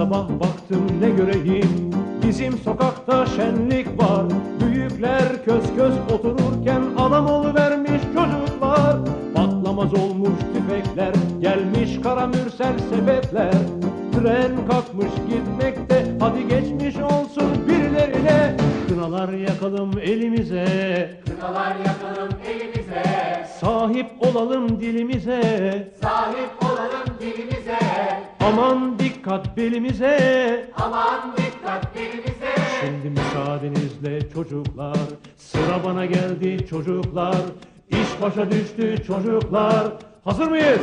sabah baktım ne göreyim, bizim sokakta şenlik var. Büyükler kös kös otururken adam oluvermiş çocuklar. Patlamaz olmuş tüfekler, gelmiş kara mürsel sepetler. Tren kalkmış gitmekte, hadi geçmiş olsun birilerine. Kınalar yakalım elimize, Kınalar yakalım elimize, sahip olalım dilimize. sahip olalım dilimize. Aman dikkat belimize, Aman dikkat belimize. şimdi müsaadenizle çocuklar, sıra bana geldi çocuklar. İş başa düştü çocuklar, hazır mıyız?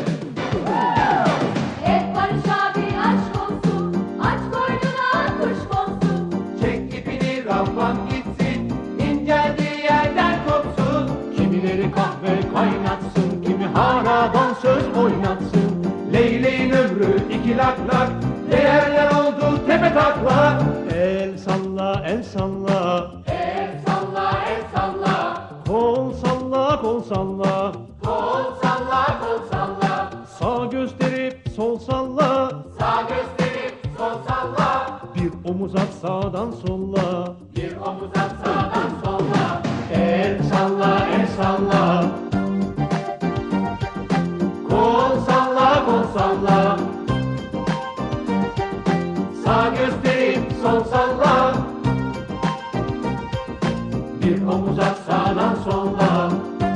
Barış abi aşk olsun, aç koynuna kuş konsun. Çek ipini Rabbam gitsin, inceldiği yerden kopsun. Kimileri kahve kaynatsın, kimi haradan söz oynatsın. Leyleğin ömrü iki lak lak, değerler oldu tepe taklak. El salla el salla, El salla, el salla. kol salla kol salla. Kol salla, kol salla. Sağ gösterip sol salla, Sağ gösterip sol salla. bir omuz at sağdan solla. Bir omuz at sağdan solla. El salla el salla, kol salla kol salla. Sağ gösterip sol salla, bir omuz at sağdan solla.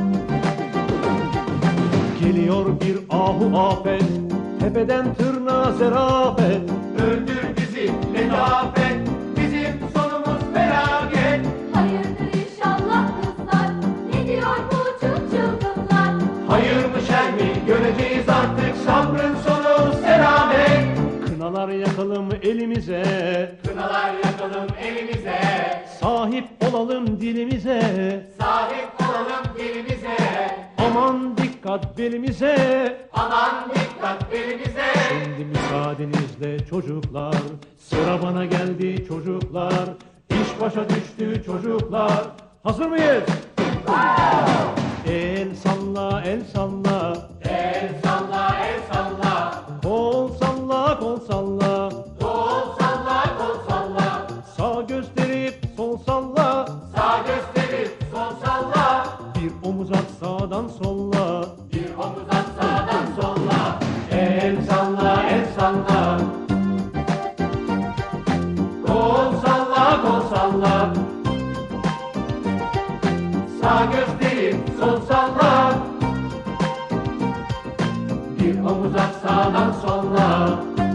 Geliyor bir ahu afet, tepeden tırnağa zerafet. Öldür bizi letafet, bizim sonumuz felaket. Hayırdır inşallah kızlar, ne diyor bu çılgınlar? Hayır mı şer mi göreceğiz artık, sabrın sonu selamet. Kınalar yakalım elimize, Kınalar yakalım elimize, sahip olalım dilimize. sahip olalım dilimize. Aman dikkat belimize, Aman dikkat belimize. şimdi müsaadenizle çocuklar, sıra bana geldi çocuklar. İş başa düştü çocuklar, hazır mıyız? El salla el salla, El salla, el salla. kol salla kol salla. Kol salla, kol salla. Sağ gösterip sol salla, Sağ gösterip sol salla. bir omuz at sağdan solla. Bir omuz at sağdan solla. El salla el salla, kol salla kol salla. Sağ gösterip sol salla, bir omuz at sağdan solla.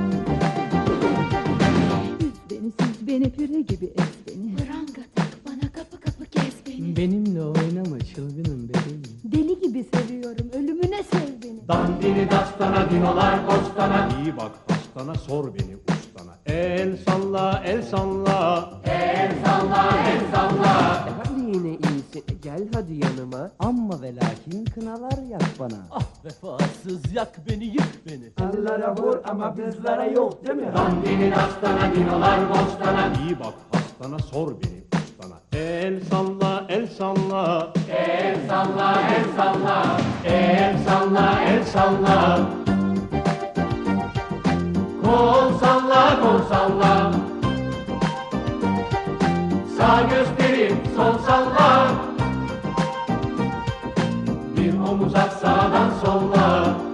Üz beni, süz beni, püre gibi ez beni. Pranga tak bana, kapı kapı kes beni. Benimle oynama çılgınım bebeğim. Deli gibi seviyorum, ölümüne sev beni. Dandini dastana dinolar bostana, iyi bak hastana sor beni ustana. El salla el salla, El salla, el salla. Hadi yine iyisin gel hadi yanıma. Amma ve lakin kınalar yak bana. Ah vefasız yak beni yık beni. Kızlara vur ama bizlere yok değil mi? dandini dastana dinolar bostana, iyi bak hastana sor beni ustana. El salla el salla, El salla, el salla. el salla el salla. Kol salla kol salla, sağ gösterip sol salla, bir omuz at sağdan solla.